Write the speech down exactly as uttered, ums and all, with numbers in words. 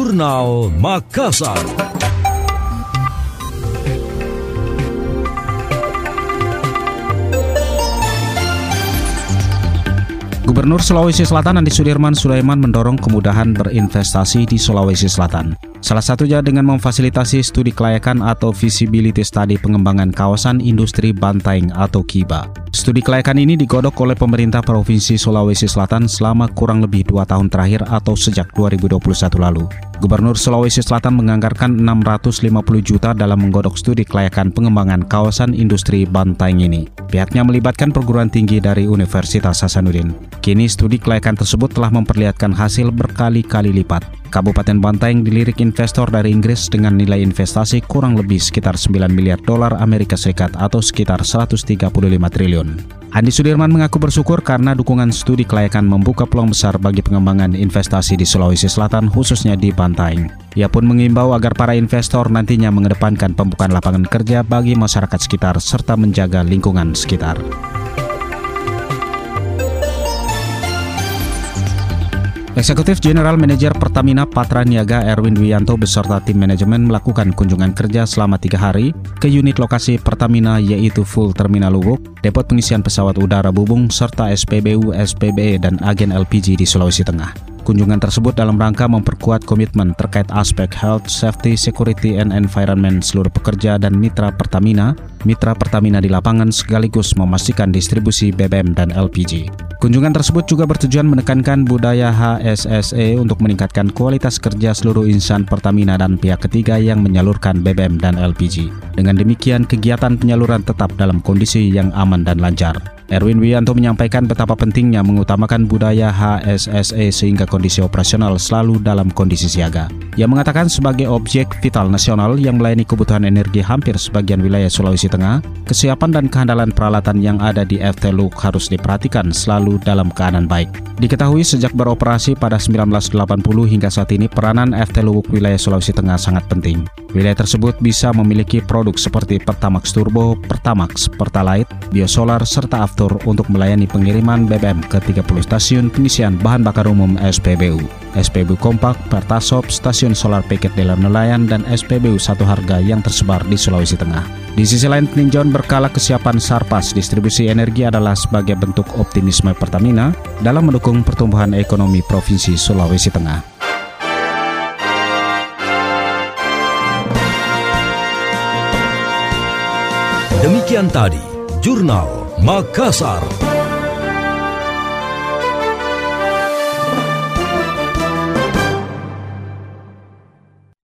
Jurnal Makassar. Gubernur Sulawesi Selatan Andi Sudirman Sulaiman mendorong kemudahan berinvestasi di Sulawesi Selatan. Salah satunya dengan memfasilitasi studi kelayakan atau feasibility study pengembangan kawasan industri Bantaeng atau Kiba. Studi kelayakan ini digodok oleh pemerintah Provinsi Sulawesi Selatan selama kurang lebih dua tahun terakhir atau sejak dua ribu dua puluh satu lalu. Gubernur Sulawesi Selatan menganggarkan enam ratus lima puluh juta dalam menggodok studi kelayakan pengembangan kawasan industri Bantaeng ini. Pihaknya melibatkan perguruan tinggi dari Universitas Hasanuddin. Kini studi kelayakan tersebut telah memperlihatkan hasil berkali-kali lipat. Kabupaten Bantaeng dilirik investor dari Inggris dengan nilai investasi kurang lebih sekitar sembilan miliar dolar Amerika Serikat atau sekitar seratus tiga puluh lima triliun. Andi Sudirman mengaku bersyukur karena dukungan studi kelayakan membuka peluang besar bagi pengembangan investasi di Sulawesi Selatan khususnya di Bantaeng. Ia pun mengimbau agar para investor nantinya mengedepankan pembukaan lapangan kerja bagi masyarakat sekitar serta menjaga lingkungan sekitar. Eksekutif General Manager Pertamina Patra Niaga Erwin Wiyanto beserta tim manajemen melakukan kunjungan kerja selama tiga hari ke unit lokasi Pertamina yaitu Full Terminal Lubuk, depot pengisian pesawat udara Bubung, serta S P B U, S P B E dan agen L P G di Sulawesi Tengah. Kunjungan tersebut dalam rangka memperkuat komitmen terkait aspek health, safety, security, and environment seluruh pekerja dan mitra Pertamina, mitra Pertamina di lapangan sekaligus memastikan distribusi B B M dan L P G. Kunjungan tersebut juga bertujuan menekankan budaya H S S E untuk meningkatkan kualitas kerja seluruh insan Pertamina dan pihak ketiga yang menyalurkan B B M dan L P G. Dengan demikian, kegiatan penyaluran tetap dalam kondisi yang aman dan lancar. Erwin Wiyanto menyampaikan betapa pentingnya mengutamakan budaya H S S E sehingga kondisi operasional selalu dalam kondisi siaga. Ia mengatakan sebagai objek vital nasional yang melayani kebutuhan energi hampir sebagian wilayah Sulawesi Tengah, kesiapan dan kehandalan peralatan yang ada di F T Lubuk harus diperhatikan selalu dalam keadaan baik. Diketahui sejak beroperasi pada sembilan belas delapan puluh hingga saat ini peranan F T Lubuk wilayah Sulawesi Tengah sangat penting. Wilayah tersebut bisa memiliki produk seperti Pertamax Turbo, Pertamax, Pertalite, Biosolar, serta Aftur untuk melayani pengiriman B B M ke tiga puluh stasiun pengisian bahan bakar umum S P B U, S P B U Kompak, Pertasop, stasiun solar paket Dela Nelayan, dan S P B U Satu Harga yang tersebar di Sulawesi Tengah. Di sisi lain, peninjauan berkala kesiapan Sarpas distribusi energi adalah sebagai bentuk optimisme Pertamina dalam mendukung pertumbuhan ekonomi Provinsi Sulawesi Tengah. Demikian tadi Jurnal Makassar.